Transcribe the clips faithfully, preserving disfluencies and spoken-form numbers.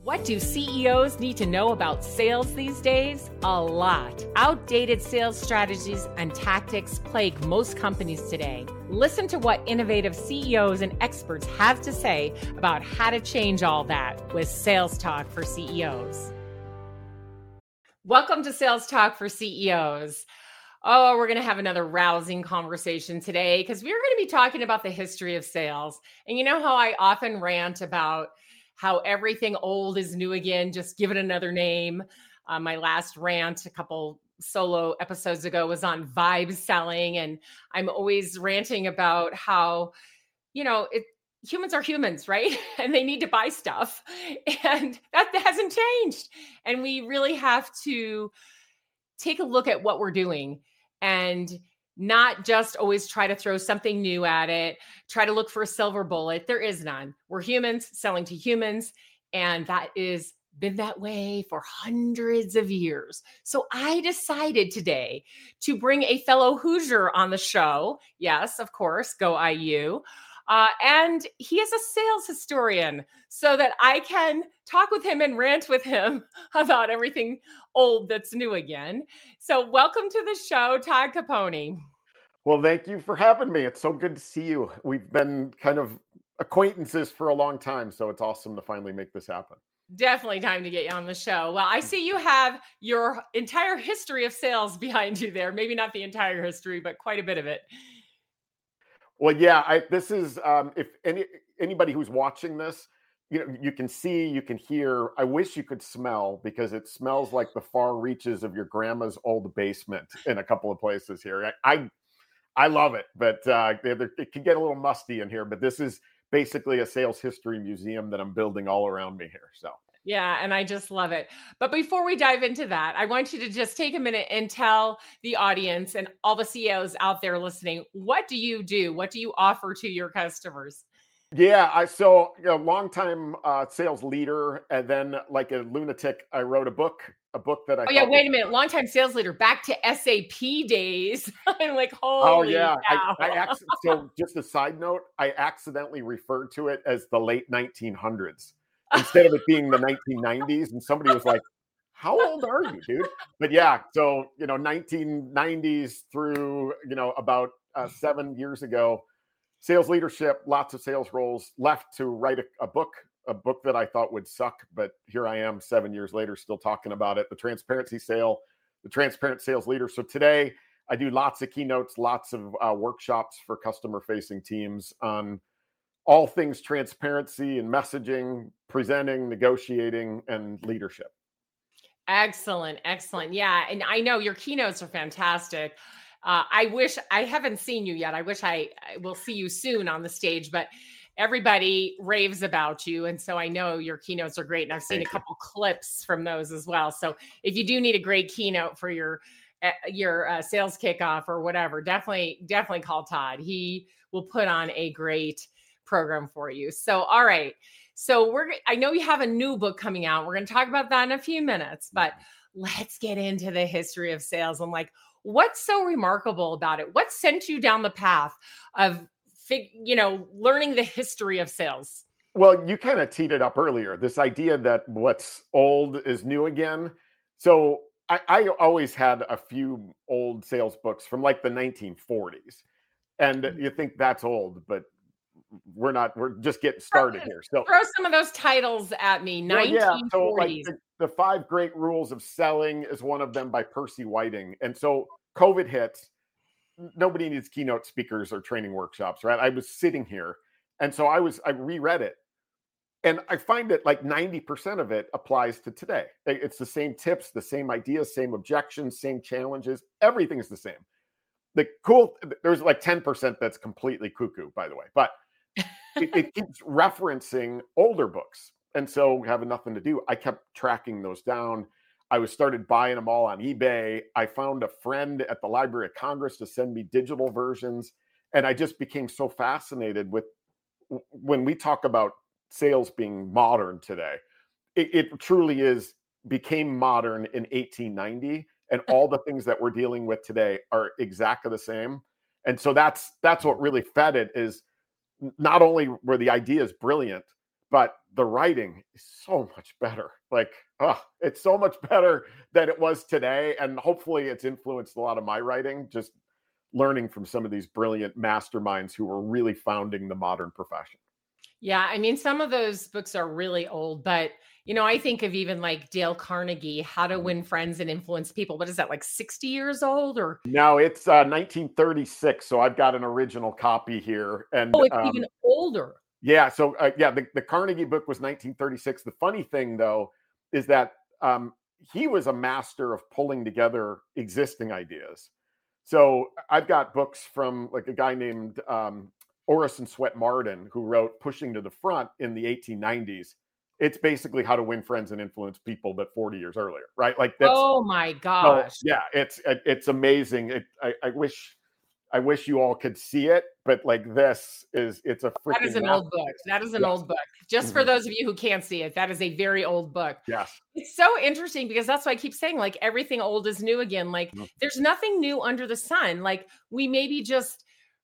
What do C E Os need to know about sales these days? A lot. Outdated sales strategies and tactics plague most companies today. Listen to what innovative C E Os and experts have to say about how to change all that with Sales Talk for C E Os. Welcome to Sales Talk for C E Os. Oh, we're going to have another rousing conversation today because we're going to be talking about the history of sales. And you know how I often rant about how everything old is new again, just give it another name. Uh, my last rant a couple solo episodes ago was on vibe selling. And I'm always ranting about how, you know, it, humans are humans, right? And they need to buy stuff. And that, that hasn't changed. And we really have to take a look at what we're doing and not just always try to throw something new at it, try to look for a silver bullet. There is none. We're humans selling to humans, and that is been that way for hundreds of years. So I decided today to bring a fellow Hoosier on the show. Yes, of course, go I U. Uh, and he is a sales historian so that I can talk with him and rant with him about everything old that's new again. So welcome to the show, Todd Capone. Well, thank you for having me. It's so good to see you. We've been kind of acquaintances for a long time, so it's awesome to finally make this happen. Definitely time to get you on the show. Well, I see you have your entire history of sales behind you there. Maybe not the entire history, but quite a bit of it. Well, yeah, I, this is, um, if any anybody who's watching this, you know, you can see, you can hear. I wish you could smell because it smells like the far reaches of your grandma's old basement in a couple of places here. I I, I love it, but uh, it can get a little musty in here. But this is basically a sales history museum that I'm building all around me here. So. Yeah, and I just love it. But before we dive into that, I want you to just take a minute and tell the audience and all the C E Os out there listening, what do you do? What do you offer to your customers? Yeah, I so you know, longtime uh, sales leader, and then like a lunatic, I wrote a book, a book that I. Oh yeah, wait a minute, longtime sales leader, back to S A P days. I'm like, holy. Oh yeah, cow. I, I acc- so just a side note, I accidentally referred to it as the late nineteen hundreds. Instead of it being the nineteen nineties, and somebody was like, how old are you, dude? But yeah, so, you know, nineteen nineties through, you know, about uh, seven years ago, sales leadership, lots of sales roles, left to write a, a book, a book that I thought would suck. But here I am seven years later, still talking about it. The Transparency Sale, the Transparent Sales Leader. So today I do lots of keynotes, lots of uh, workshops for customer facing teams on all things transparency and messaging, presenting, negotiating, and leadership. Excellent. Excellent. Yeah. And I know your keynotes are fantastic. Uh, I wish I haven't seen you yet. I wish I, I will see you soon on the stage, but everybody raves about you. And so I know your keynotes are great. And I've seen Thank a couple you. clips from those as well. So if you do need a great keynote for your, uh, your uh, sales kickoff or whatever, definitely, definitely call Todd. He will put on a great program for you. So, all right. So we're, I know you have a new book coming out. We're going to talk about that in a few minutes, but let's get into the history of sales and like, what's so remarkable about it? What sent you down the path of, you know, learning the history of sales? Well, you kind of teed it up earlier, this idea that what's old is new again. So I, I always had a few old sales books from like the nineteen forties. And you think that's old, but we're not, we're just getting started here. So throw some of those titles at me. nineteen forties. Well, yeah, so like the, the five great rules of selling is one of them by Percy Whiting. And so COVID hits, nobody needs keynote speakers or training workshops, right? I was sitting here. And so I was, I reread it. And I find that like ninety percent of it applies to today. It's the same tips, the same ideas, same objections, same challenges. Everything's the same. The cool, there's like ten percent that's completely cuckoo, by the way. But it, it keeps referencing older books. And so having nothing to do, I kept tracking those down. I was started buying them all on eBay. I found a friend at the Library of Congress to send me digital versions. And I just became so fascinated with when we talk about sales being modern today, it, it truly is became modern in eighteen ninety. And all the things that we're dealing with today are exactly the same. And so that's that's what really fed it is not only were the ideas brilliant, but the writing is so much better. Like, oh, it's so much better than it was today. And hopefully it's influenced a lot of my writing, just learning from some of these brilliant masterminds who were really founding the modern profession. Yeah, I mean, some of those books are really old, but you know, I think of even like Dale Carnegie, How to Win Friends and Influence People. What is that, like sixty years old or? No, it's uh, nineteen thirty-six. So I've got an original copy here. And Oh, it's um, even older. yeah, so uh, yeah, the, the Carnegie book was nineteen thirty-six. The funny thing, though, is that um, he was a master of pulling together existing ideas. So I've got books from like a guy named um, Orison Swett Marden, who wrote Pushing to the Front in the eighteen nineties. It's basically How to Win Friends and Influence People, but forty years earlier, right? Like that's Oh my so gosh. yeah, it's it, it's amazing. It, I, I wish I wish you all could see it, but like this is it's a freaking That is an old book. That is an Yes. old book. Just for Mhm. those of you who can't see it, that is a very old book. Yes. It's so interesting because that's why I keep saying like everything old is new again. Like Mhm. there's nothing new under the sun. Like we maybe just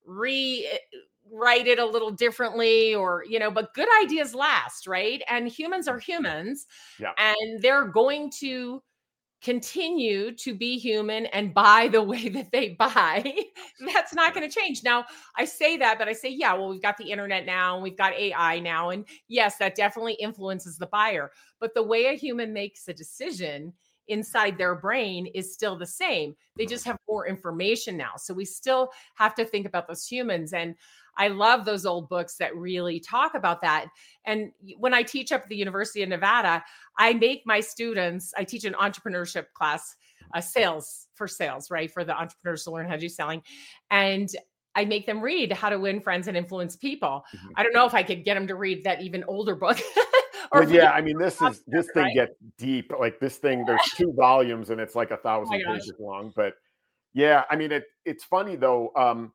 rewrite it a little differently or, you know, but good ideas last, right? And humans are humans Yeah. and they're going to continue to be human and buy the way that they buy. That's not going to change. Now, I say that, but I say, yeah, well, we've got the internet now and we've got A I now. And yes, that definitely influences the buyer. But the way a human makes a decision inside their brain is still the same. They just have more information now. So we still have to think about those humans. And I love those old books that really talk about that. And when I teach up at the University of Nevada, I make my students, I teach an entrepreneurship class, uh, sales for sales, right? For the entrepreneurs to learn how to do selling. And I make them read How to Win Friends and Influence People. Mhm. I don't know if I could get them to read that even older book. Well, yeah, I mean, this is this thing right? gets deep. Like this thing, there's two volumes and it's like a thousand gosh. pages long. But yeah, I mean, it it's funny though. Um,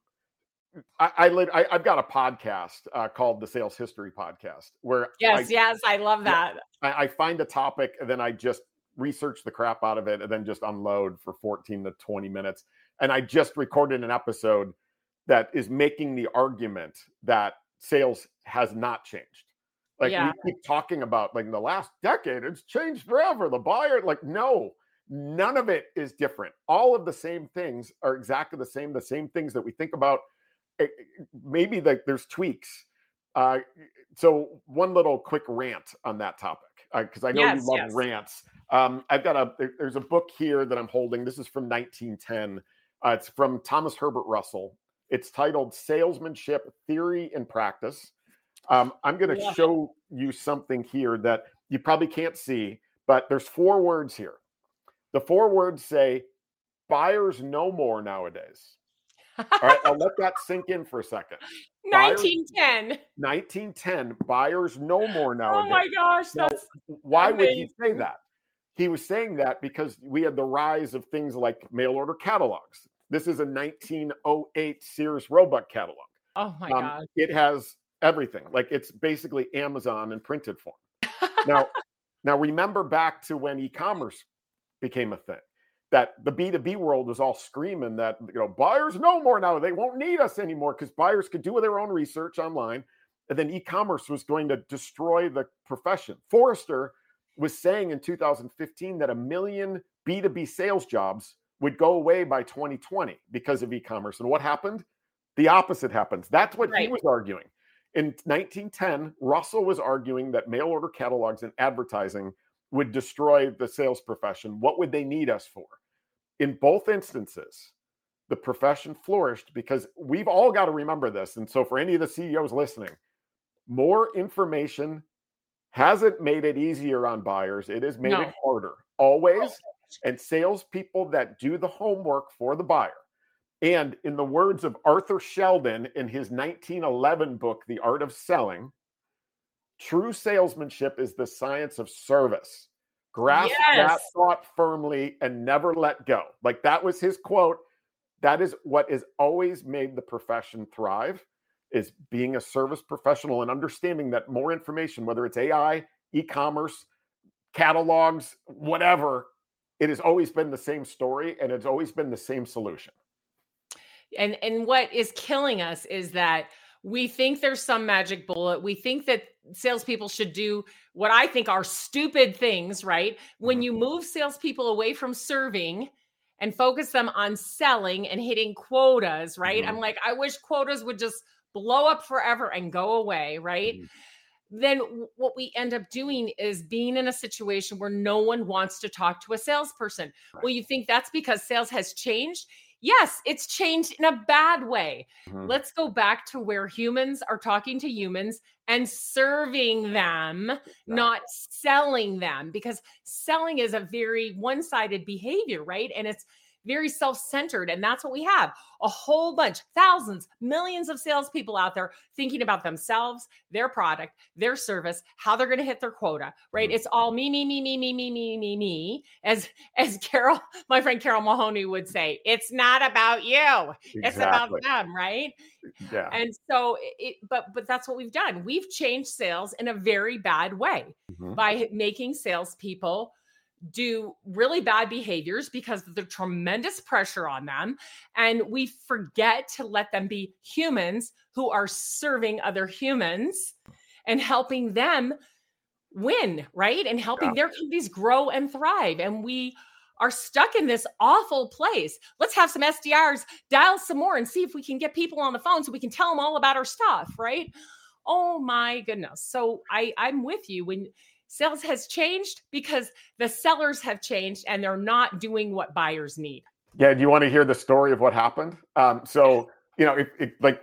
I, I, lit- I I've got a podcast uh, called the Sales History Podcast where Yes, I, yes, I love that. I I find a topic and then I just research the crap out of it and then just unload for fourteen to twenty minutes. And I just recorded an episode that is making the argument that sales has not changed. Like Yeah. we keep talking about like in the last decade, it's changed forever. The buyer, like, no, none of it is different. All of the same things are exactly the same, the same things that we think about. It, maybe like there's tweaks. Uh, so one little quick rant on that topic, because uh, I know Yes, you love yes. rants. Um, I've got a, there, there's a book here that I'm holding. This is from nineteen ten. Uh, it's from Thomas Herbert Russell. It's titled Salesmanship, Theory and Practice. Um, I'm going to Yeah. show you something here that you probably can't see, but there's four words here. The four words say, buyers know more nowadays. All right, I'll let that sink in for a second. nineteen ten. nineteen ten, buyers know more nowadays. Oh my gosh, Now, that's why would he say amazing. that? He was saying that because we had the rise of things like mail order catalogs. This is a nineteen oh eight Sears Roebuck catalog. Oh my Um, gosh. it has everything. Like it's basically Amazon in printed form. Now, now remember back to when e-commerce became a thing. That the B two B world was all screaming that, you know, buyers know more now. They won't need us anymore because buyers could do their own research online. And then e-commerce was going to destroy the profession. Forrester was saying in two thousand fifteen that a million B two B sales jobs would go away by twenty twenty because of e-commerce. And what happened? The opposite happens. That's what Right. he was arguing. In nineteen ten, Russell was arguing that mail order catalogs and advertising would destroy the sales profession. What would they need us for? In both instances, the profession flourished because we've all got to remember this. And so, for any of the C E Os listening, more information hasn't made it easier on buyers. It has made No. it harder, always. And salespeople that do the homework for the buyer. And in the words of Arthur Sheldon in his nineteen eleven book, The Art of Selling, true salesmanship is the science of service. Grasp that Yes. thought firmly and never let go. Like that was his quote. That is what has always made the profession thrive, is being a service professional and understanding that more information, whether it's A I, e-commerce, catalogs, whatever, it has always been the same story and it's always been the same solution. And and what is killing us is that We think there's some magic bullet. We think that salespeople should do what I think are stupid things, right? When Mhm. you move salespeople away from serving and focus them on selling and hitting quotas, right? Mhm. I'm like, I wish quotas would just blow up forever and go away, right? Mhm. Then w- what we end up doing is being in a situation where no one wants to talk to a salesperson. Right. Well, you think that's because sales has changed? Yes, it's changed in a bad way. Mhm. Let's go back to where humans are talking to humans and serving them, not selling them, because selling is a very one sided behavior, right? And it's very self centered. And that's what we have a whole bunch, thousands, millions of salespeople out there thinking about themselves, their product, their service, how they're going to hit their quota, right? Mhm. It's all me, me, me, me, me, me, me, me, me. As as Carol, my friend Carol Mahoney would say, it's not about you. It's about Exactly. them, right? Yeah. And so it, but but that's what we've done. We've changed sales in a very bad way Mhm. by making salespeople do really bad behaviors because of the tremendous pressure on them. And we forget to let them be humans who are serving other humans and helping them win, right? And helping Yeah. their companies grow and thrive. And we are stuck in this awful place. Let's have some S D Rs dial some more and see if we can get people on the phone so we can tell them all about our stuff, right? Oh my goodness. So I, I'm with you when sales has changed because the sellers have changed and they're not doing what buyers need. Yeah. Do you want to hear the story of what happened? Um, so, you know, if, if like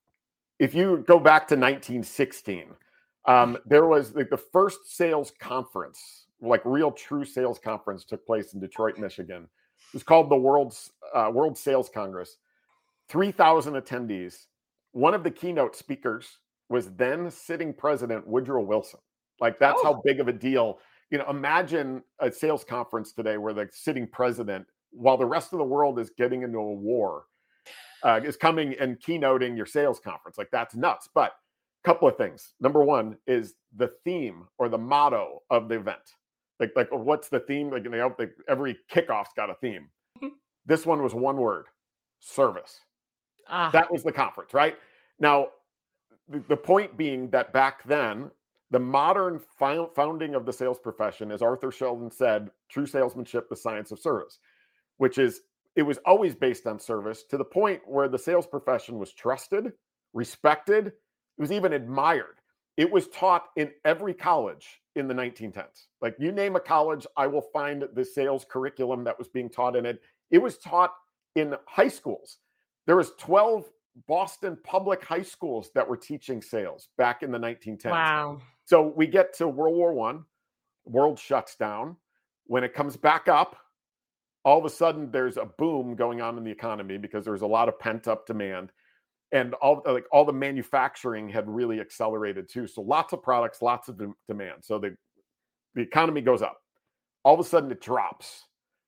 if you go back to nineteen sixteen, um, there was like the first sales conference, like real true sales conference took place in Detroit, Michigan. It was called the World's uh, World Sales Congress. three thousand attendees. One of the keynote speakers was then sitting president Woodrow Wilson. Like that's Oh, how big of a deal. You know, imagine a sales conference today where the sitting president, while the rest of the world is getting into a war, uh, is coming and keynoting your sales conference. Like that's nuts. But a couple of things. Number one is the theme or the motto of the event. Like, like what's the theme? Like, you know, like every kickoff's got a theme. This one was one word: service. ah, That was the conference, right? Now, the, the point being that back then, the modern fi- founding of the sales profession, as Arthur Sheldon said, true salesmanship, the science of service, which is it was always based on service to the point where the sales profession was trusted, respected, it was even admired. It was taught in every college in the nineteen tens. Like you name a college, I will find the sales curriculum that was being taught in it. It was taught in high schools. There was twelve Boston public high schools that were teaching sales back in the nineteen tens. wow. So we get to World War One, world shuts down. When it comes back up, all of a sudden there's a boom going on in the economy because there's a lot of pent up demand, and all like all the manufacturing had really accelerated too. So lots of products, lots of de- demand. So the the economy goes up. All of a sudden it drops.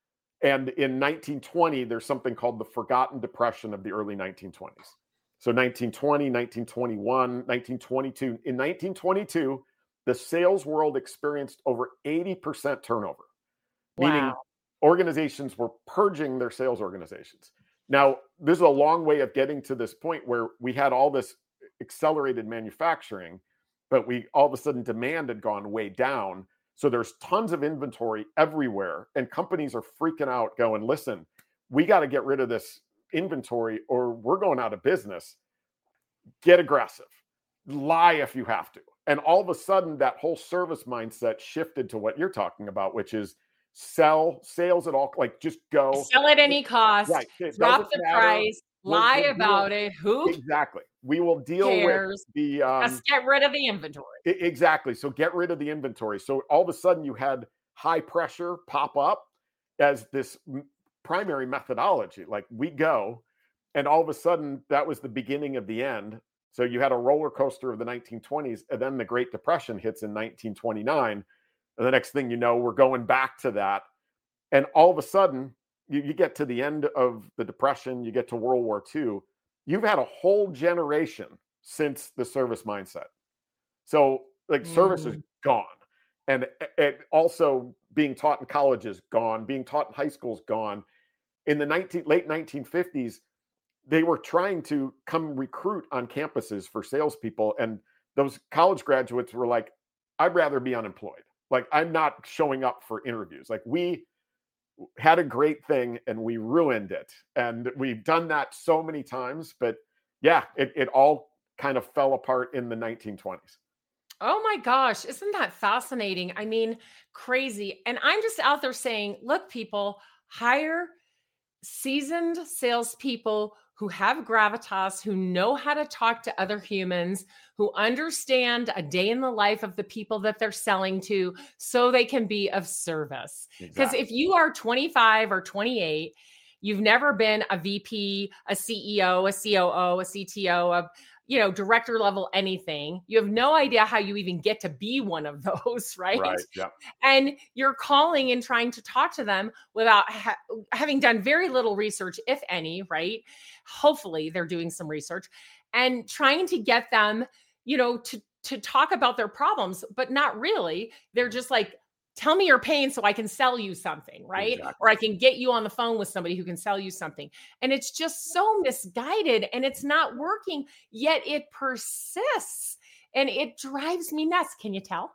And in nineteen twenty, there's something called the Forgotten Depression of the early nineteen twenties. So nineteen twenty, nineteen twenty-one, nineteen twenty-two. In nineteen twenty-two, the sales world experienced over eighty percent turnover, meaning Wow. organizations were purging their sales organizations. Now, this is a long way of getting to this point where we had all this accelerated manufacturing, but we all of a sudden demand had gone way down. So there's tons of inventory everywhere, and companies are freaking out, going, listen, we got to get rid of this inventory or we're going out of business. Get aggressive, lie if you have to. And all of a sudden, that whole service mindset shifted to what you're talking about, which is sell, sales at all, like just go. Sell at any cost, Right. It drop doesn't the matter. price, We'll, lie we'll deal, about it. Who exactly. We will deal with cares? the um, Just get rid of the inventory. I- exactly. So get rid of the inventory. So all of a sudden you had high pressure pop up as this m- primary methodology. Like we go, and all of a sudden that was the beginning of the end. So you had a roller coaster of the nineteen twenties, and then the Great Depression hits in nineteen twenty-nine. And the next thing you know, we're going back to that. And all of a sudden, you, you get to the end of the Depression, you get to World War Two. You've had a whole generation since the service mindset. So, like, service is Mm. gone. And it also being taught in colleges, gone. Being taught in high schools, gone. In the nineteen, late nineteen fifties, they were trying to come recruit on campuses for salespeople. And those college graduates were like, I'd rather be unemployed. Like, I'm not showing up for interviews. Like, we had a great thing and we ruined it. And we've done that so many times. But yeah, it, it all kind of fell apart in the nineteen twenties. Oh my gosh, isn't that fascinating? I mean, crazy. And I'm just out there saying, look, people, hire seasoned salespeople who have gravitas, who know how to talk to other humans, who understand a day in the life of the people that they're selling to, so they can be of service. Because Exactly. if you are twenty-five or twenty-eight, you've never been a V P, a C E O, a C O O, a C T O, a you know, director level anything. You have no idea how you even get to be one of those, right? Right. Yeah. And you're calling and trying to talk to them without ha- having done very little research, if any, right? Hopefully they're doing some research and trying to get them, you know, to, to talk about their problems, but not really. They're just like, tell me your pain so I can sell you something, right? Exactly. Or I can get you on the phone with somebody who can sell you something. And it's just so misguided and it's not working, yet it persists and it drives me nuts. Can you tell?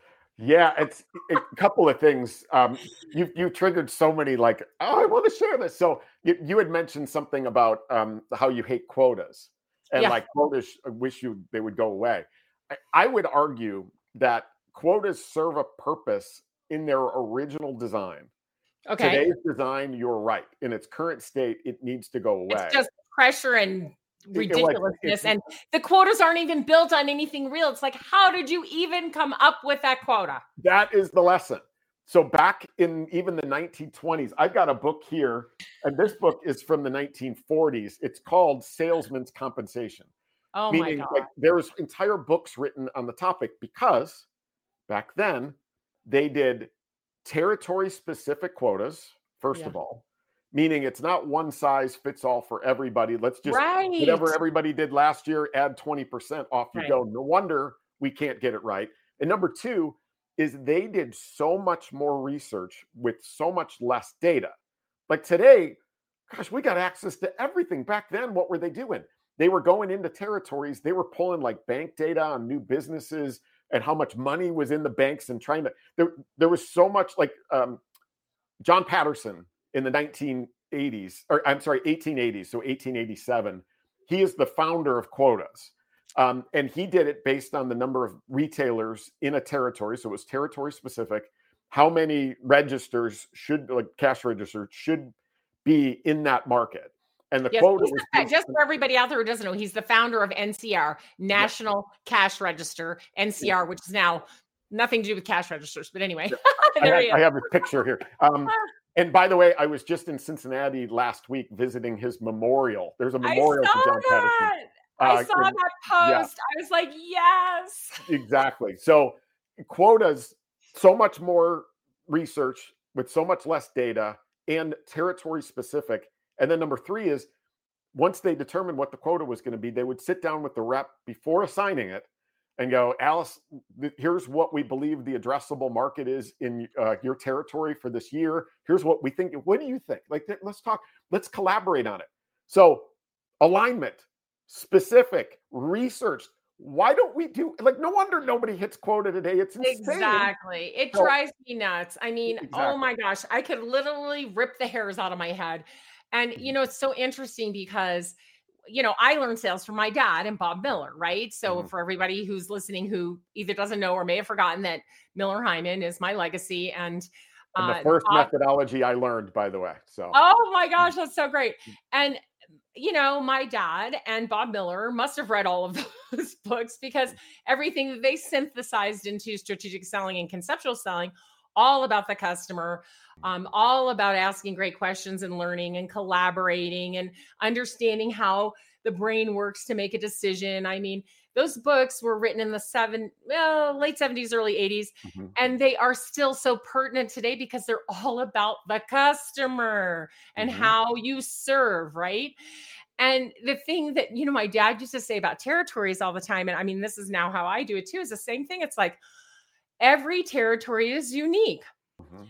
Yeah, it's a couple of things. Um, you you triggered so many, like, oh, I want to share this. So you, you had mentioned something about um, how you hate quotas and Yeah. like quotas, I wish you they would go away. I, I would argue that quotas serve a purpose in their original design. Okay. Today's design, you're right. In its current state, it needs to go away. It's just pressure and It- ridiculousness. like, and the quotas aren't even built on anything real. It's like, how did you even come up with that quota? That is the lesson. So back in even the nineteen twenties, I've got a book here, and this book is from the nineteen forties. It's called Salesman's Compensation. Oh my Meaning, God. like, there's entire books written on the topic because back then they did territory specific quotas, first Yeah. of all, meaning it's not one size fits all for everybody. Let's just, Right. whatever everybody did last year, add twenty percent off you Right. go. No wonder we can't get it right. And number two is they did so much more research with so much less data. Like today, gosh, we got access to everything. Back then, what were they doing? They were going into territories. They were pulling like bank data on new businesses and how much money was in the banks and trying to, there, there was so much like um, John Patterson in the nineteen eighties, or I'm sorry, eighteen eighties, so eighteen eighty-seven. He is the founder of quotas. Um, and he did it based on the number of retailers in a territory. So it was territory specific. How many registers should, like cash registers, should be in that market. And the Yes, quota he's was the- based- just for everybody out there who doesn't know, he's the founder of N C R, National Cash Register, N C R, which is now nothing to do with cash registers. But anyway, I, there have, he I is. have a picture here. Um, and by the way, I was just in Cincinnati last week visiting his memorial. There's a I memorial saw to John Patterson. that. I Uh, saw and- that yeah. post. I was like, yes. Exactly. So quotas, so much more research with so much less data and territory specific. And then number three is once they determined what the quota was going to be, they would sit down with the rep before assigning it and go, Alice, th- here's what we believe the addressable market is in uh, your territory for this year. Here's what we think. What do you think? Like, th- let's talk, let's collaborate on it. So alignment, specific, research. Why don't we do, like, no wonder nobody hits quota today. It's insane. Exactly. It So- drives me nuts. I mean, oh Exactly. my gosh, I could literally rip the hairs out of my head. And, you know, it's so interesting because, you know, I learned sales from my dad and Bob Miller, right? So Mhm. for everybody who's listening who either doesn't know or may have forgotten that Miller Hyman is my legacy. And, And the uh, first Bob- methodology I learned, by the way. So Oh my gosh, that's so great. And you know, my dad and Bob Miller must have read all of those books because everything that they synthesized into strategic selling and conceptual selling, all about the customer, um, all about asking great questions and learning and collaborating and understanding how the brain works to make a decision. I mean, those books were written in the seven, well, late seventies, early eighties, Mhm. and they are still so pertinent today because they're all about the customer and Mhm. how you serve, right? And the thing that, you know, my dad used to say about territories all the time, and I mean, this is now how I do it too, is the same thing. It's like every territory is unique. Mhm.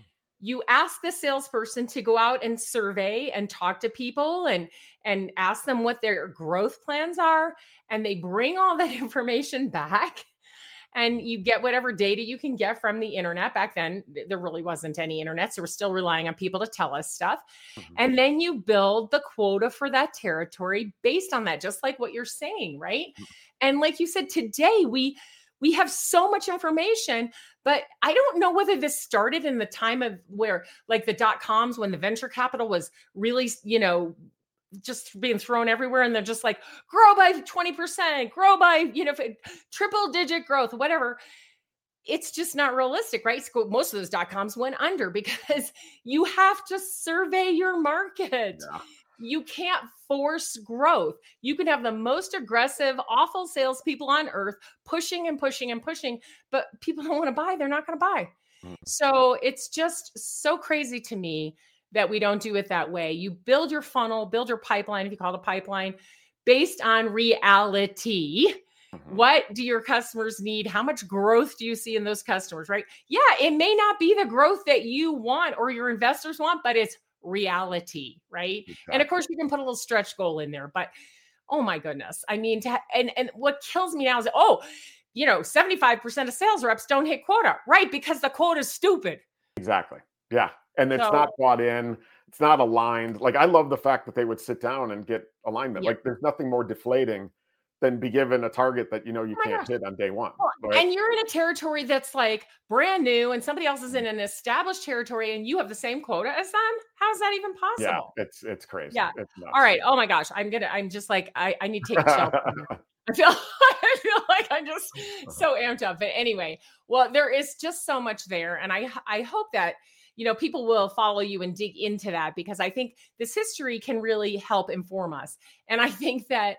you ask the salesperson to go out and survey and talk to people and, and ask them what their growth plans are. And they bring all that information back. And you get whatever data you can get from the internet. Back then, there really wasn't any internet. So we're still relying on people to tell us stuff. Mm-hmm. And then you build the quota for that territory based on that, just like what you're saying, right? Mm-hmm. And like you said, today we we have so much information, but I don't know whether this started in the time of where like the dot coms, when the venture capital was really, you know, just being thrown everywhere. And they're just like, grow by twenty percent, grow by, you know, triple digit growth, whatever. It's just not realistic, right? So most of those dot coms went under because you have to survey your market. Yeah. You can't force growth. You can have the most aggressive, awful salespeople on earth pushing and pushing and pushing, but people don't want to buy. They're not going to buy. Mm. So it's just so crazy to me that we don't do it that way. You build your funnel, build your pipeline, if you call it a pipeline, based on reality. Mm-hmm. What do your customers need? How much growth do you see in those customers, right? Yeah, it may not be the growth that you want or your investors want, but it's reality, right? Exactly. And of course, you can put a little stretch goal in there, but oh my goodness. I mean, to, and, and what kills me now is, oh, you know, seventy-five percent of sales reps don't hit quota, right? Because the quota is stupid. Exactly. Yeah. And it's So- not bought in. It's not aligned. Like, I love the fact that they would sit down and get alignment. Yeah. Like, there's nothing more deflating than be given a target that, you know, you Oh my can't gosh. hit on day one. Well, right? And you're in a territory that's like brand new and somebody else is in an established territory and you have the same quota as them. How is that even Yeah, possible? it's it's crazy. Yeah. It's nuts. All right. Oh my gosh. I'm gonna, I'm just like, I, I need to take a shelter. I feel, I feel like I'm just so amped up. But anyway, well, there is just so much there. And I, I hope that, you know, people will follow you and dig into that, because I think this history can really help inform us. And I think that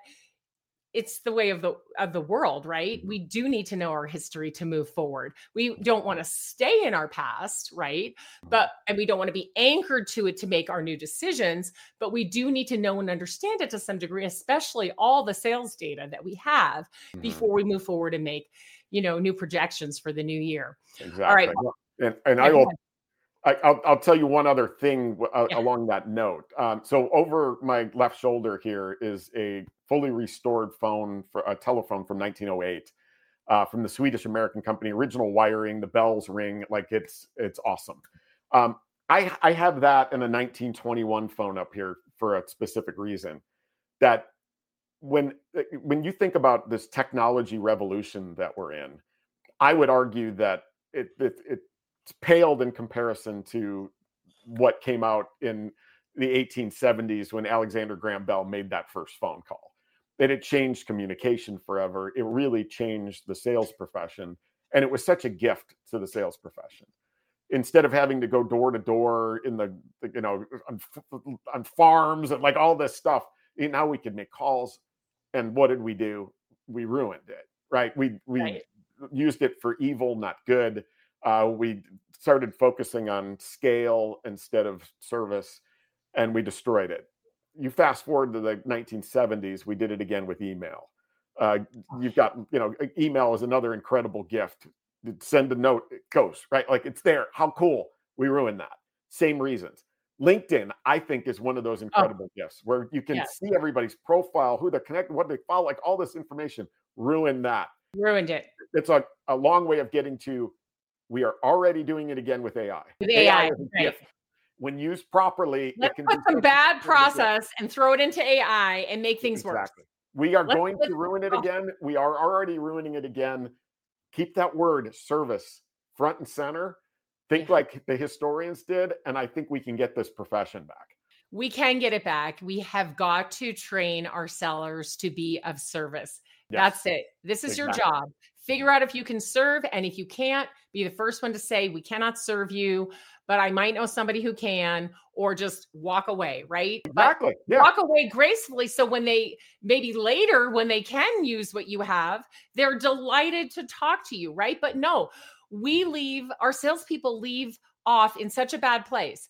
it's the way of the of the world, right? We do need to know our history to move forward. We don't want to stay in our past, right? But and we don't want to be anchored to it to make our new decisions, but we do need to know and understand it to some degree, especially all the sales data that we have Mhm. before we move forward and make, you know, new projections for the new year. Exactly. All right. And, and Yeah, I go will ahead. I, I'll, I'll tell you one other thing uh, Yeah. along that note. Um, so over my left shoulder here is a fully restored phone, for a telephone from nineteen oh eight, uh, from the Swedish American company. Original wiring, the bells ring, like it's it's awesome. Um, I I have that and a nineteen twenty-one phone up here for a specific reason. That when when you think about this technology revolution that we're in, I would argue that it it, it it's paled in comparison to what came out in the eighteen seventies when Alexander Graham Bell made that first phone call. And it changed communication forever. It really changed the sales profession. And it was such a gift to the sales profession. Instead of having to go door to door in the, you know, on, on farms and like all this stuff, now we could make calls. And what did we do? We ruined it, right? We, we Right. used it for evil, not good. Uh, we started focusing on scale instead of service, and we destroyed it. You fast forward to the nineteen seventies, we did it again with email. Uh, you've got, you know, email is another incredible gift. Send a note, it goes, right? Like, it's there. How cool. We ruined that. Same reasons. LinkedIn, I think, is one of those incredible gifts where you can Yes. see everybody's profile, who they're connected, what they follow, like all this information. Ruin that. Ruined it It's a, a long way of getting to, we are already doing it again with A I. with A I. is a Right. gift. When used properly, Let's it can put do some such a bad good gift. process and throw it into A I and make things worse. Exactly. We are Let's- going let's- to ruin it oh. again. We are already ruining it again. Keep that word service front and center. Think Yeah. like the historians did, and I think we can get this profession back. We can get it back. We have got to train our sellers to be of service. Yes. That's it. This is your Exactly. job. Figure out if you can serve. And if you can't, be the first one to say, we cannot serve you, but I might know somebody who can, or just walk away, right? But Exactly. Yeah. walk away gracefully. So when they, maybe later, when they can use what you have, they're delighted to talk to you, right? But no, we leave, our salespeople leave off in such a bad place.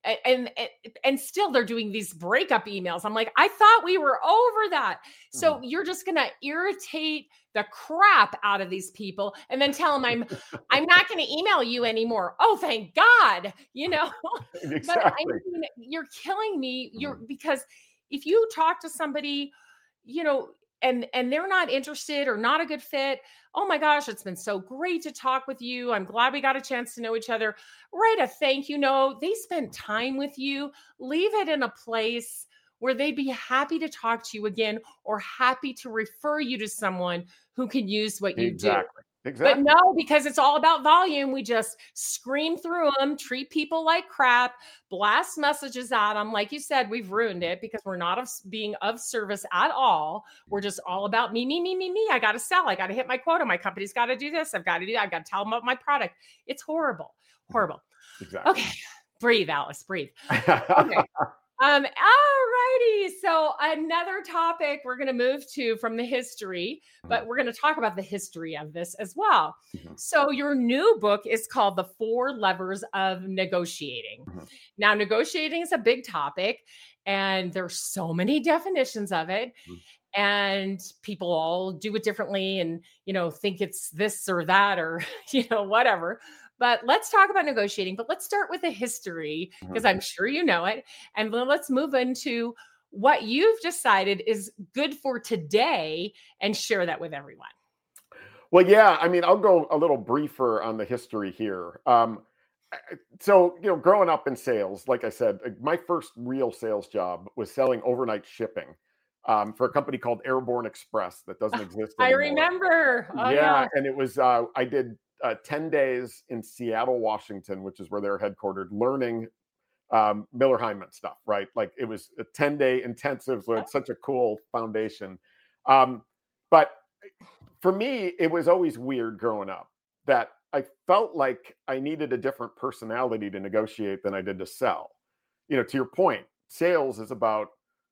and, and and still they're doing these breakup emails. I'm like, I thought we were over that. So mm-hmm. you're just going to irritate the crap out of these people and then tell them I'm I'm not going to email you anymore. Oh, thank God. You know, exactly. But I mean, you're killing me. You're mm-hmm. because if you talk to somebody, you know, and and they're not interested or not a good fit, oh my gosh, it's been so great to talk with you. I'm glad we got a chance to know each other. Write a thank you note. They spent time with you. Leave it in a place where they'd be happy to talk to you again or happy to refer you to someone who can use what you exactly. do. Exactly. But no, because it's all about volume. We just scream through them, treat people like crap, blast messages at them. Like you said, we've ruined it because we're not of being of service at all. We're just all about me, me, me, me, me. I got to sell. I got to hit my quota. My company's got to do this. I've got to do that. I've got to tell them about my product. It's horrible. Horrible. Exactly. Okay. Breathe, Alice. Breathe. Okay. Um, alrighty. So another topic we're going to move to from the history, but we're going to talk about the history of this as well. Mm-hmm. So your new book is called The Four Levers of Negotiating. Mm-hmm. Now, negotiating is a big topic and there's so many definitions of it. Mm-hmm. And people all do it differently and, you know, think it's this or that or, you know, whatever. But let's talk about negotiating, but let's start with the history because mm-hmm. I'm sure you know it. And then let's move into what you've decided is good for today and share that with everyone. Well, yeah, I mean, I'll go a little briefer on the history here. Um, so, you know, growing up in sales, like I said, my first real sales job was selling overnight shipping um, for a company called Airborne Express that doesn't exist anymore. I remember. Oh, yeah, yeah, and it was, uh, I did Uh, ten days in Seattle, Washington, which is where they're headquartered, learning um, Miller Heiman stuff, right? Like it was a ten day intensive, so it's such a cool foundation. Um, but for me, it was always weird growing up that I felt like I needed a different personality to negotiate than I did to sell. You know, to your point, sales is about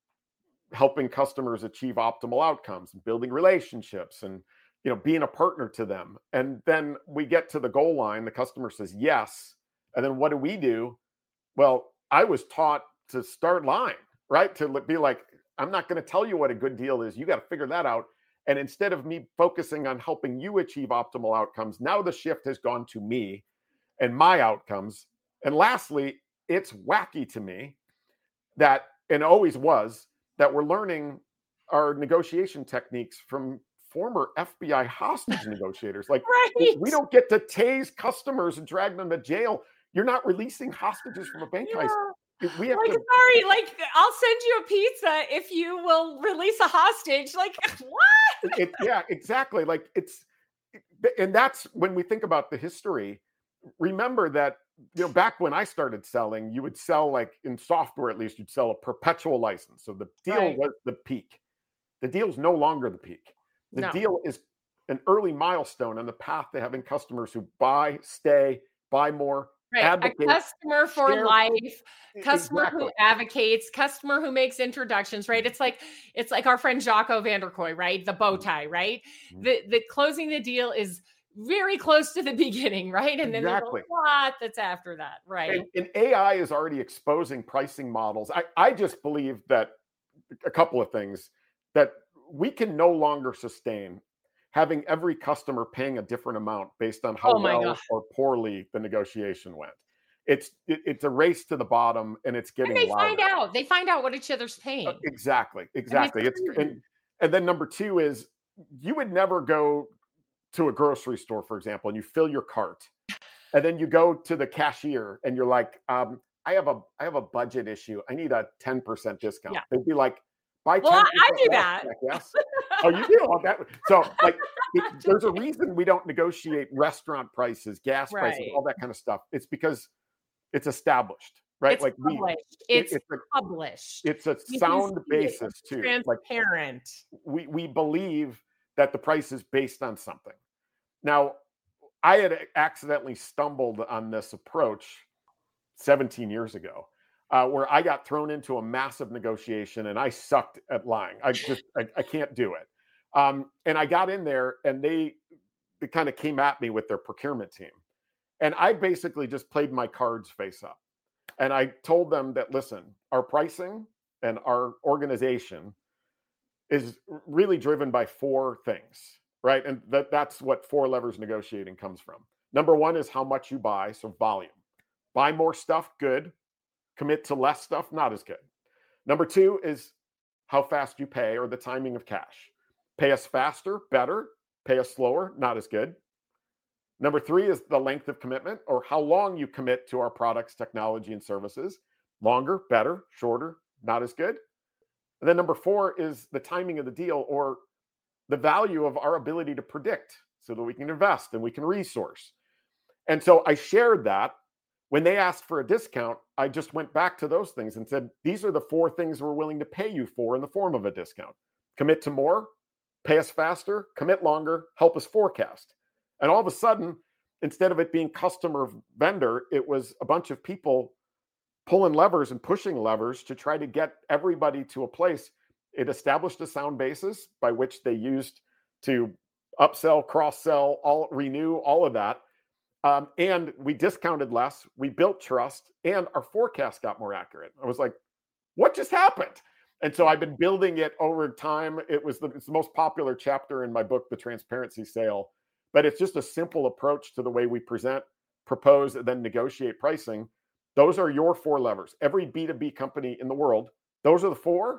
helping customers achieve optimal outcomes, building relationships, and you know, being a partner to them. And then we get to the goal line, the customer says yes. And then what do we do? Well, I was taught to start lying, right? To be like, I'm not going to tell you what a good deal is. You got to figure that out. And instead of me focusing on helping you achieve optimal outcomes, now the shift has gone to me and my outcomes. And lastly, it's wacky to me that, and always was, that we're learning our negotiation techniques from former F B I hostage negotiators. Like, right. we don't get to tase customers and drag them to jail. You're not releasing hostages from a bank yeah. heist. We have like, to, sorry, like, I'll send you a pizza if you will release a hostage. Like, what? It, it, yeah, exactly. Like, it's, and that's when we think about the history. Remember that, you know, back when I started selling, you would sell, like, in software at least, you'd sell a perpetual license. So the deal right. was the peak. The deal's no longer the peak. The no. deal is an early milestone on the path to having customers who buy, stay, buy more, right. advocate. A customer for share. life, customer Exactly. who advocates, customer who makes introductions, right? It's like it's like our friend Jocko Vanderkoy, right? The bow tie, right? Mm-hmm. The the closing the deal is very close to the beginning, right? And then exactly. there's a lot that's after that, right? And, and A I is already exposing pricing models. I, I just believe that a couple of things that we can no longer sustain having every customer paying a different amount based on how oh well God. or poorly the negotiation went. It's it, it's a race to the bottom, and it's getting. And they louder. find out. They find out what each other's paying. Uh, exactly, exactly. It's and, and then number two is you would never go to a grocery store, for example, and you fill your cart, and then you go to the cashier and you're like, um, I have a I have a budget issue. I need a ten percent discount. Yeah. They'd be like, buy ten percent. Well, I do that. Like, yes. Oh, you do all that. So, like, it, there's a reason we don't negotiate restaurant prices, gas right. prices, all that kind of stuff. It's because it's established, right? It's like published. we, it's, it, it's a, published. It's a you sound basis it's too. Transparent. Like we we believe that the price is based on something. Now, I had accidentally stumbled on this approach seventeen years ago. Uh, where I got thrown into a massive negotiation and I sucked at lying. I just, I, I can't do it. Um, and I got in there and they, they kind of came at me with their procurement team. And I basically just played my cards face up. And I told them that, listen, our pricing and our organization is really driven by four things, right? And that, that's what four levers negotiating comes from. Number one is how much you buy, so volume. Buy more stuff, good. Commit to less stuff, not as good. Number two is how fast you pay, or the timing of cash. Pay us faster, better. Pay us slower, not as good. Number three is the length of commitment, or how long you commit to our products, technology, and services. Longer, better. Shorter, not as good. And then number four is the timing of the deal, or the value of our ability to predict, so that we can invest and we can resource. And so I shared that. When they asked for a discount, I just went back to those things and said, these are the four things we're willing to pay you for in the form of a discount. Commit to more, pay us faster, commit longer, help us forecast. And all of a sudden, instead of it being customer vendor, it was a bunch of people pulling levers and pushing levers to try to get everybody to a place. It established a sound basis by which they used to upsell, cross-sell, all renew, all of that. Um, and we discounted less, we built trust, and our forecast got more accurate. I was like, what just happened? And so I've been building it over time. It was the, it's the most popular chapter in my book, The Transparency Sale. But it's just a simple approach to the way we present, propose, and then negotiate pricing. Those are your four levers. Every B two B company in the world, those are the four.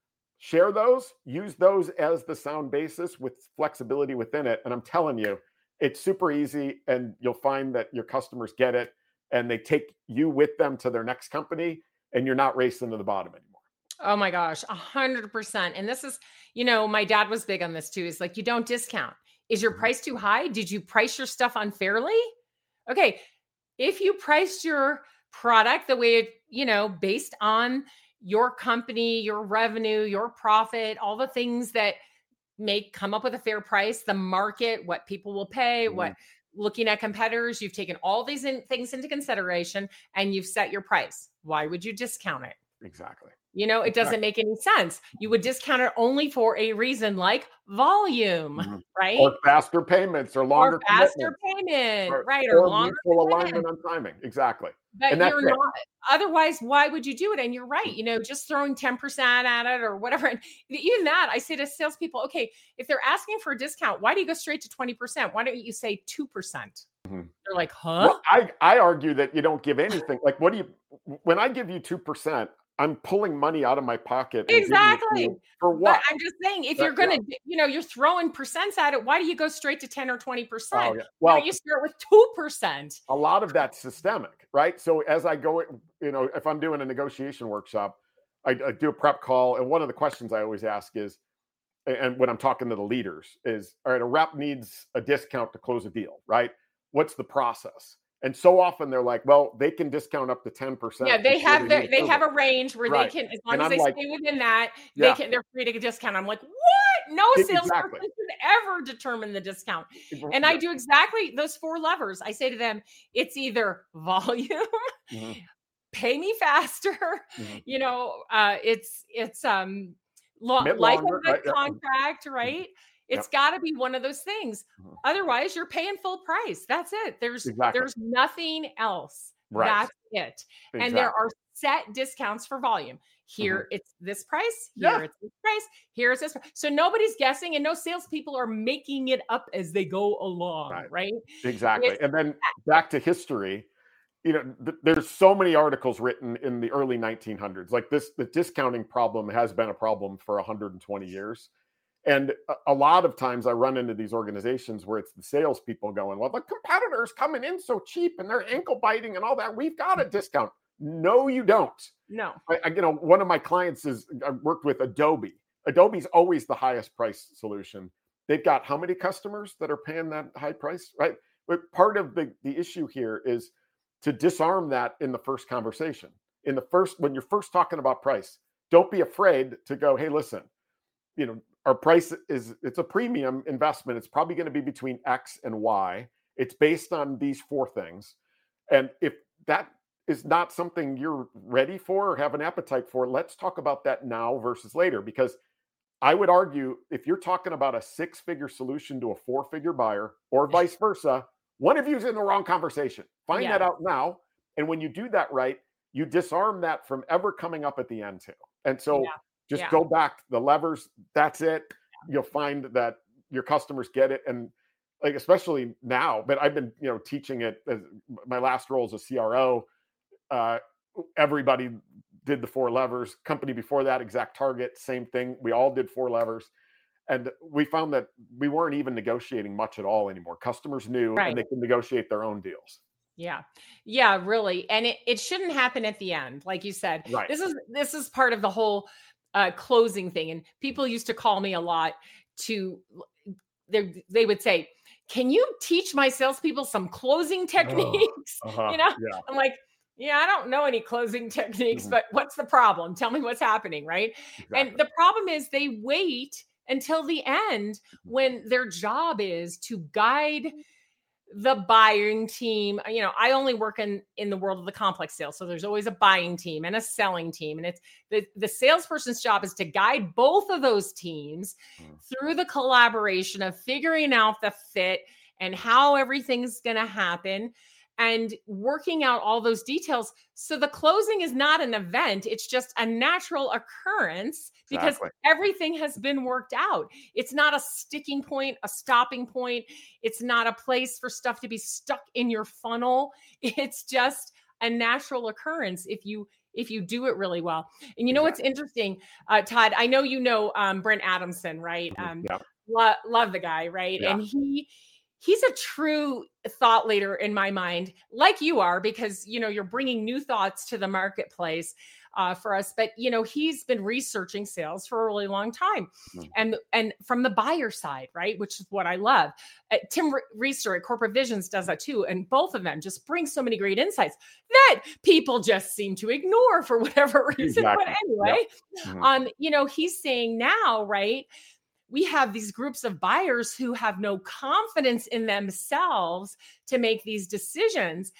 Share those, use those as the sound basis with flexibility within it. And I'm telling you, it's super easy, and you'll find that your customers get it, and they take you with them to their next company, and you're not racing to the bottom anymore. Oh my gosh, a hundred percent. And this is, you know, my dad was big on this too. He's like, you don't discount. Is your price too high? Did you price your stuff unfairly? Okay. If you priced your product the way it, you know, based on your company, your revenue, your profit, all the things that make come up with a fair price, the market, what people will pay, mm-hmm. what looking at competitors, you've taken all these in, things into consideration, and you've set your price. Why would you discount it? Exactly. You know, it doesn't make any sense. You would discount it only for a reason like volume, mm-hmm. right? Or faster payments, or longer or faster payment, or, right? Or, or longer full alignment on timing. Exactly. But you're not, otherwise, why would you do it? And you're right, you know, just throwing ten percent at it or whatever. And even that, I say to salespeople, okay, if they're asking for a discount, why do you go straight to twenty percent? Why don't you say two percent? Mm-hmm. They're like, huh? Well, I, I argue that you don't give anything. Like, what do you, when I give you two percent, I'm pulling money out of my pocket. Exactly. For what? But I'm just saying, if that, you're going to, yeah. you know, you're throwing percents at it, why do you go straight to ten or twenty percent? Oh, yeah. Well, why don't you start with two percent? A lot of that's systemic, right? So as I go, you know, if I'm doing a negotiation workshop, I, I do a prep call. And one of the questions I always ask is, and when I'm talking to the leaders is, all right, a rep needs a discount to close a deal, right? What's the process? And so often they're like, well, they can discount up to ten percent. Yeah, they have their, they have a range where right. they can, as long and as I'm they like, stay within that, yeah. they can, they're free to discount. I'm like, what? No salesperson exactly. should ever determine the discount. And I do exactly those four levers. I say to them, it's either volume, mm-hmm. pay me faster, mm-hmm. you know, uh, it's, it's um, lo- life of the right? contract, right? It's yep. got to be one of those things. Mm-hmm. Otherwise, you're paying full price. That's it. There's exactly. there's nothing else. Right. That's it. Exactly. And there are set discounts for volume. Here mm-hmm. it's this price. Here yeah. it's this price. Here it's this price. So nobody's guessing, and no salespeople are making it up as they go along. Right. right? Exactly. It's, and then back to history. You know, th- there's so many articles written in the early nineteen hundreds. Like this, the discounting problem has been a problem for one hundred twenty years. And a lot of times I run into these organizations where it's the salespeople going, well, the competitor's coming in so cheap and they're ankle biting and all that. We've got a discount. No, you don't. No. I, I, you know, one of my clients is, I worked with Adobe. Adobe's always the highest price solution. They've got how many customers that are paying that high price, right? But part of the, the issue here is to disarm that in the first conversation. In the first, when you're first talking about price, don't be afraid to go, hey, listen, you know, our price is, it's a premium investment. It's probably going to be between X and Y. It's based on these four things. And if that is not something you're ready for or have an appetite for, let's talk about that now versus later. Because I would argue if you're talking about a six-figure solution to a four-figure buyer or vice versa, one of you is in the wrong conversation. Find yeah. that out now. And when you do that right, you disarm that from ever coming up at the end too. And so Yeah. just Yeah. go back the levers. That's it. You'll find that your customers get it. And like, especially now, but I've been, you know, teaching it as my last role as a C R O. Uh, everybody did the four levers. Company before that, Exact Target, same thing. We all did four levers. And we found that we weren't even negotiating much at all anymore. Customers knew, Right. and they can negotiate their own deals. Yeah. Yeah, really. And it, it shouldn't happen at the end. Like you said, Right. this is, this is part of the whole uh, closing thing. And people used to call me a lot to, they, they would say, can you teach my salespeople some closing techniques? Uh, uh-huh, you know, yeah. I'm like, yeah, I don't know any closing techniques, Mhm. but what's the problem? Tell me what's happening. Right. Exactly. And the problem is they wait until the end when their job is to guide the buying team. You know, I only work in, in the world of the complex sales. So there's always a buying team and a selling team. And it's the, the salesperson's job is to guide both of those teams Mm. through the collaboration of figuring out the fit and how everything's going to happen and working out all those details. So the closing is not an event. It's just a natural occurrence because Exactly. everything has been worked out. It's not a sticking point, a stopping point. It's not a place for stuff to be stuck in your funnel. It's just a natural occurrence if you if you do it really well. And you know what's interesting, uh, Todd? I know you know um, Brent Adamson, right? Um, Yeah. lo- love the guy, right? Yeah. And he he's a true thought leader in my mind, like you are, because you know you're bringing new thoughts to the marketplace uh, for us. But you know he's been researching sales for a really long time, Mhm. and and from the buyer side, right, which is what I love. Uh, Tim Reister at Corporate Visions does that too, and both of them just bring so many great insights that people just seem to ignore for whatever reason. Exactly. But anyway, Yep. Mhm. um, you know he's saying now, right? We have these groups of buyers who have no confidence in themselves to make these decisions.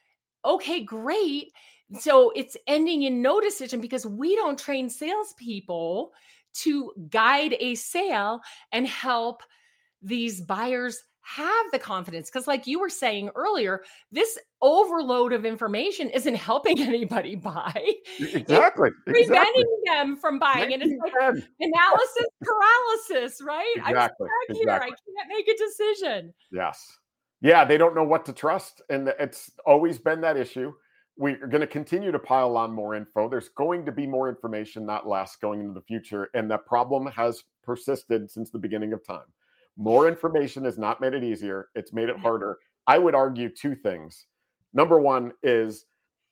Okay, great. So it's ending in no decision because we don't train salespeople to guide a sale and help these buyers have the confidence. Because like you were saying earlier, this overload of information isn't helping anybody buy. Exactly. It's Exactly. preventing them from buying. And it's like nineteen ten. analysis paralysis, right? Exactly. I'm stuck here. I Exactly. can't make a decision. Yes. Yeah, they don't know what to trust. And it's always been that issue. We're going to continue to pile on more info. There's going to be more information, not less, going into the future. And that problem has persisted since the beginning of time. More information has not made it easier. It's made it harder. I would argue two things. Number one is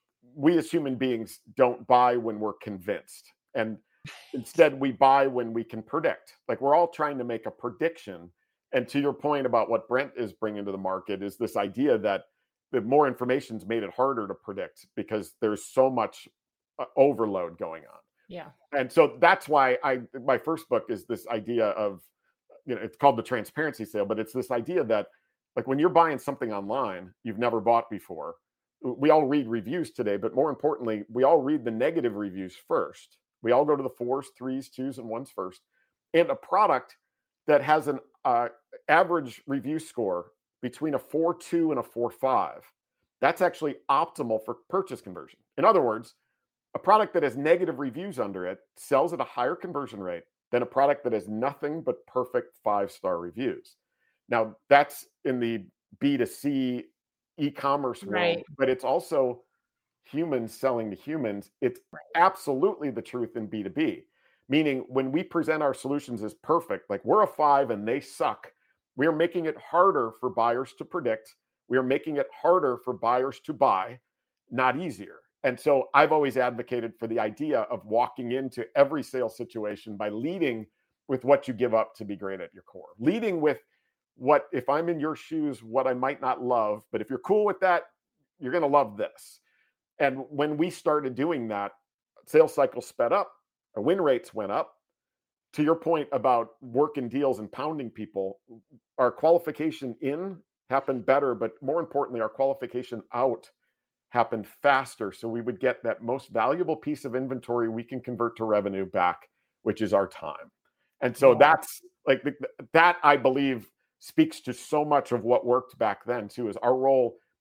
we as human beings don't buy when we're convinced. And instead we buy when we can predict. Like we're all trying to make a prediction. And to your point about what Brent is bringing to the market is this idea that the more information's made it harder to predict because there's so much uh, overload going on. Yeah. And so that's why I my first book is this idea of, you know, it's called The Transparency Sale, but it's this idea that like when you're buying something online you've never bought before, we all read reviews today, but more importantly, we all read the negative reviews first. We all go to the fours, threes, twos, and ones first. And a product that has an uh, average review score between a four point two and a four point five, that's actually optimal for purchase conversion. In other words, a product that has negative reviews under it sells at a higher conversion rate than a product that has nothing but perfect five-star reviews. Now, that's in the B two C e-commerce world, Right. but it's also humans selling to humans. It's Right. absolutely the truth in B two B, meaning when we present our solutions as perfect, like we're a five and they suck, we are making it harder for buyers to predict. We are making it harder for buyers to buy, not easier. And so I've always advocated for the idea of walking into every sales situation by leading with what you give up to be great at your core. Leading with what, if I'm in your shoes, what I might not love, but if you're cool with that, you're going to love this. And when we started doing that, sales cycles sped up, our win rates went up. To your point about working deals and pounding people, our qualification in happened better, but more importantly, our qualification out happened faster. So we would get that most valuable piece of inventory we can convert to revenue back, which is our time. And so Yeah. that's like that, I believe, speaks to so much of what worked back then too, is our role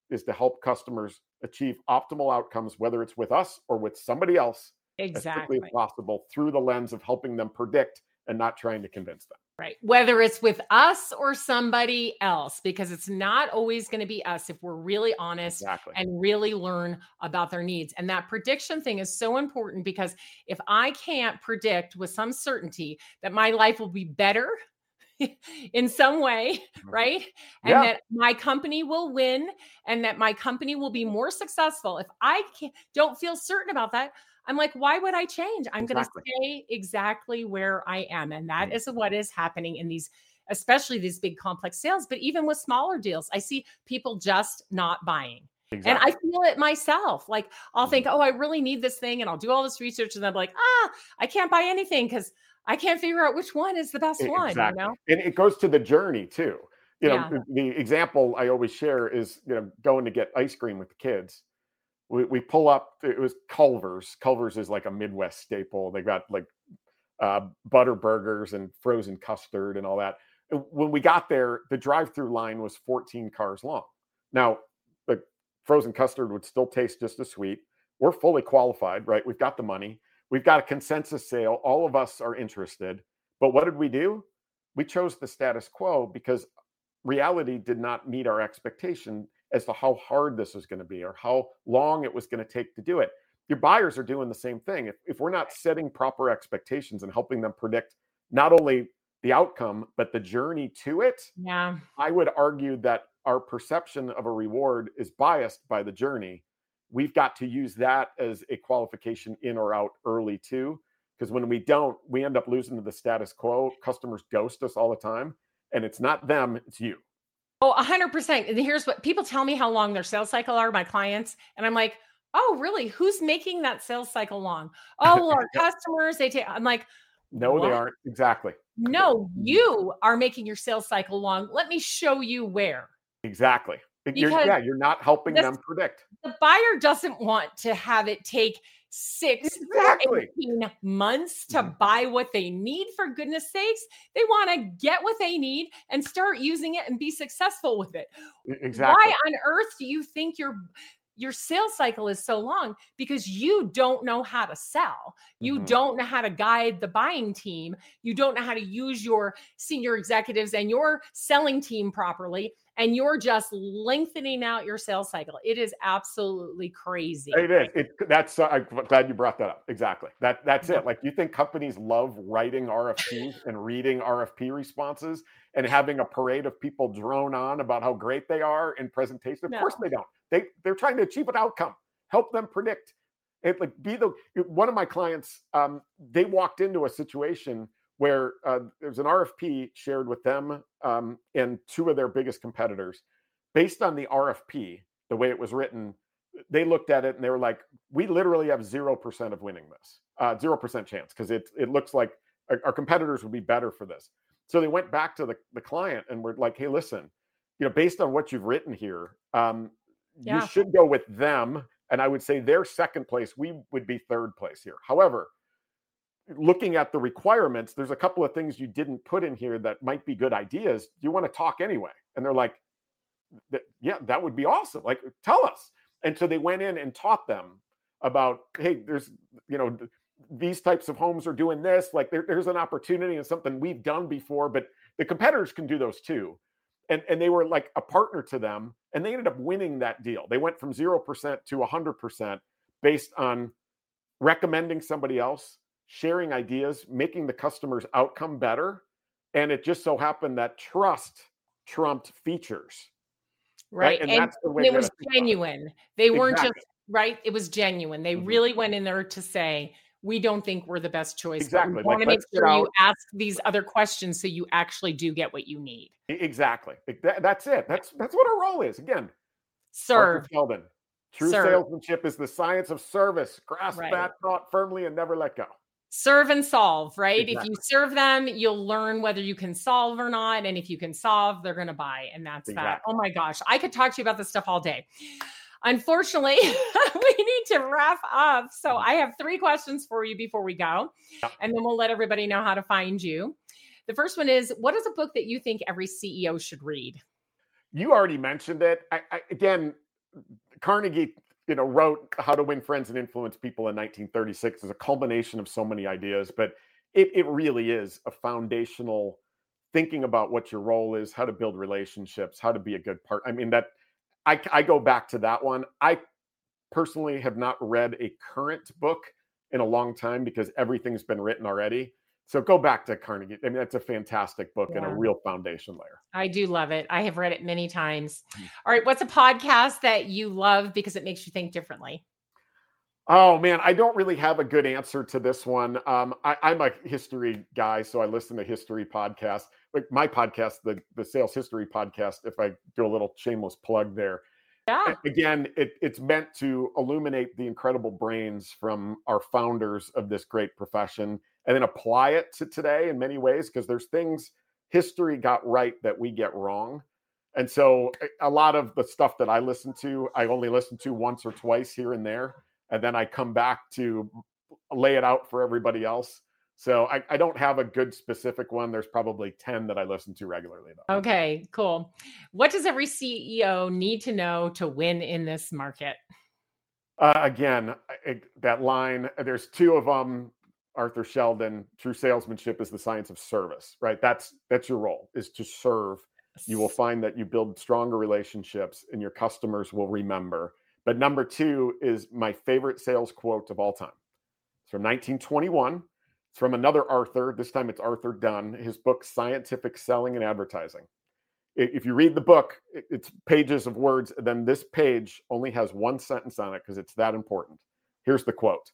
is to help customers achieve optimal outcomes, whether it's with us or with somebody else, as quickly Exactly. as possible through the lens of helping them predict and not trying to convince them. Right. Whether it's with us or somebody else, because it's not always going to be us if we're really honest Exactly. and really learn about their needs. And that prediction thing is so important, because if I can't predict with some certainty that my life will be better in some way, right? And Yeah. that my company will win and that my company will be more successful. If I can't, don't feel certain about that, I'm like, why would I change? I'm Exactly. going to stay exactly where I am. And that Mhm. is what is happening in these, especially these big complex sales, but even with smaller deals, I see people just not buying. Exactly. And I feel it myself. Like I'll Mhm. think, oh, I really need this thing. And I'll do all this research. And I'm like, ah, I can't buy anything because I can't figure out which one is the best E- one, you Exactly. know? And it goes to the journey too. You know, Yeah. the the example I always share is, you know, going to get ice cream with the kids. We, we pull up, it was Culver's. Culver's is like a Midwest staple. They got like uh, butter burgers and frozen custard and all that. And when we got there, the drive-through line was fourteen cars long. Now, the frozen custard would still taste just as sweet. We're fully qualified, right? We've got the money. We've got a consensus sale. All of us are interested. But what did we do? We chose the status quo because reality did not meet our expectation as to how hard this was going to be or how long it was going to take to do it. Your buyers are doing the same thing. If, if we're not setting proper expectations and helping them predict not only the outcome, but the journey to it, Yeah. I would argue that our perception of a reward is biased by the journey. We've got to use that as a qualification in or out early too. Because when we don't, we end up losing to the status quo. Customers ghost us all the time. And it's not them, it's you. Oh, a hundred percent. And here's what people tell me how long their sales cycle are, my clients. And I'm like, oh, really? Who's making that sales cycle long? Oh, well, our customers, they take, I'm like, No, they what? aren't. Exactly. No, you are making your sales cycle long. Let me show you where. Exactly. You're, Because yeah, you're not helping this, them predict. the buyer doesn't want to have it take six Exactly. or eighteen months to Mhm. buy what they need, for goodness sakes. They want to get what they need and start using it and be successful with it. Exactly. Why on earth do you think your your sales cycle is so long? Because you don't know how to sell. You Mhm. don't know how to guide the buying team. You don't know how to use your senior executives and your selling team properly. And you're just lengthening out your sales cycle. It is absolutely crazy. It is. It, that's. Uh, I'm glad you brought that up. Exactly. That. That's Yeah. it. Like, you think companies love writing R F Ps and reading R F P responses and having a parade of people drone on about how great they are in presentation? Of No. course they don't. They they're trying to achieve an outcome. Help them predict. It like be the one of my clients. Um, they walked into a situation where uh, there's an R F P shared with them um, and two of their biggest competitors. Based on the R F P, the way it was written, they looked at it and they were like, we literally have zero percent of winning this, uh, zero percent chance, because it, it looks like our, our competitors would be better for this. So they went back to the, the client and were like, hey, listen, you know, based on what you've written here, um, Yeah. you should go with them. And I would say they're second place. We would be third place here. However, looking at the requirements, there's a couple of things you didn't put in here that might be good ideas. You want to talk anyway? And they're like, yeah, that would be awesome. Like, tell us. And so they went in and taught them about, hey, there's, you know, these types of homes are doing this. Like, there, there's an opportunity and something we've done before, but the competitors can do those too. And, and they were like a partner to them, and they ended up winning that deal. They went from zero percent to one hundred percent based on recommending somebody else, sharing ideas, making the customer's outcome better. And it just so happened that trust trumped features. Right. Right? And And, that's the way and it we was gotta think about it. genuine. They weren't Exactly. just, right. It was genuine. They Mhm. really went in there to say, we don't think we're the best choice, Exactly. but we Like, want to make let's get sure you out. ask these other questions so you actually do get what you need. E- Exactly. Like, that- that's it. That's that's what our role is. Again, Arthur Serve, Sheldon. True serve, salesmanship is the science of service. Grasp right. that thought firmly and never let go. Serve and solve, right? If Exactly. you serve them, you'll learn whether you can solve or not. And if you can solve, they're going to buy. And that's that. Exactly. Oh my gosh. I could talk to you about this stuff all day. Unfortunately, we need to wrap up. So Mhm. I have three questions for you before we go, Yep. and then we'll let everybody know how to find you. The first one is, what is a book that you think every C E O should read? You already mentioned it. I, I, again, Carnegie, you know, wrote How to Win Friends and Influence People in nineteen thirty-six as a culmination of so many ideas, but it, it really is a foundational thinking about what your role is, how to build relationships, how to be a good part. I mean, that I, I go back to that one. I personally have not read a current book in a long time because everything's been written already. So go back to Carnegie. I mean, that's a fantastic book yeah. and a real foundation layer. I do love it. I have read it many times. All right. What's a podcast that you love because it makes you think differently? Oh, man, I don't really have a good answer to this one. Um, I, I'm a history guy, so I listen to history podcasts. Like my podcast, the, the Sales History Podcast, if I do a little shameless plug there. Yeah. Again, it, it's meant to illuminate the incredible brains from our founders of this great profession and then apply it to today in many ways, because there's things history got right that we get wrong. And so a lot of the stuff that I listen to, I only listen to once or twice here and there. And then I come back to lay it out for everybody else. So I, I don't have a good specific one. There's probably ten that I listen to regularly, though. Okay, cool. What does every C E O need to know to win in this market? Uh, again, it, that line, there's two of them. Arthur Sheldon, true salesmanship is the science of service, right? That's that's your role, is to serve. You will find that you build stronger relationships and your customers will remember. But number two is my favorite sales quote of all time. It's from nineteen twenty-one. It's from another Arthur. This time it's Arthur Dunn. His book, Scientific Selling and Advertising. If you read the book, it's pages of words. And then this page only has one sentence on it because it's that important. Here's the quote.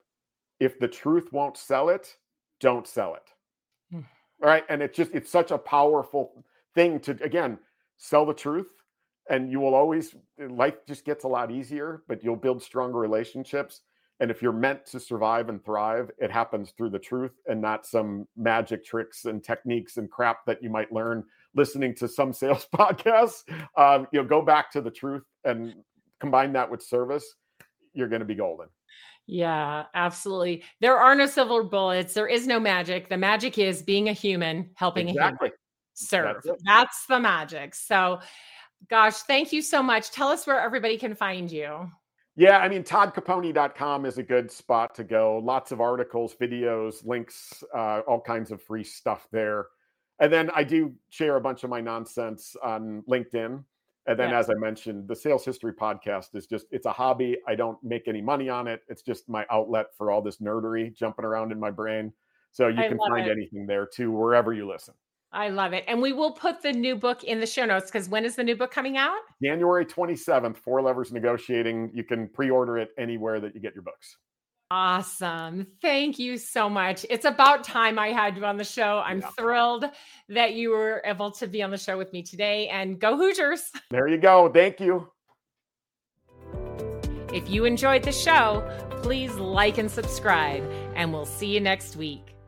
If the truth won't sell it, don't sell it. Hmm. All right. And it's just, it's such a powerful thing to, again, sell the truth. And you will always, life just gets a lot easier, but you'll build stronger relationships. And if you're meant to survive and thrive, it happens through the truth and not some magic tricks and techniques and crap that you might learn listening to some sales podcasts. Um, you know, go back to the truth and combine that with service. You're going to be golden. Yeah, absolutely. There are no silver bullets. There is no magic. The magic is being a human, helping exactly. a human serve. That's, That's the magic. So, gosh, thank you so much. Tell us where everybody can find you. Yeah, I mean, todd capone dot com is a good spot to go. Lots of articles, videos, links, uh, all kinds of free stuff there. And then I do share a bunch of my nonsense on LinkedIn. And then, yeah. as I mentioned, the Sales History Podcast is just, it's a hobby. I don't make any money on it. It's just my outlet for all this nerdery jumping around in my brain. So you I can find it. anything there too, wherever you listen. I love it. And we will put the new book in the show notes, because when is the new book coming out? January twenty-seventh, Four Levers Negotiating. You can pre-order it anywhere that you get your books. Awesome. Thank you so much. It's about time I had you on the show. I'm yeah. thrilled that you were able to be on the show with me today, and go Hoosiers. There you go. Thank you. If you enjoyed the show, please like and subscribe, and we'll see you next week.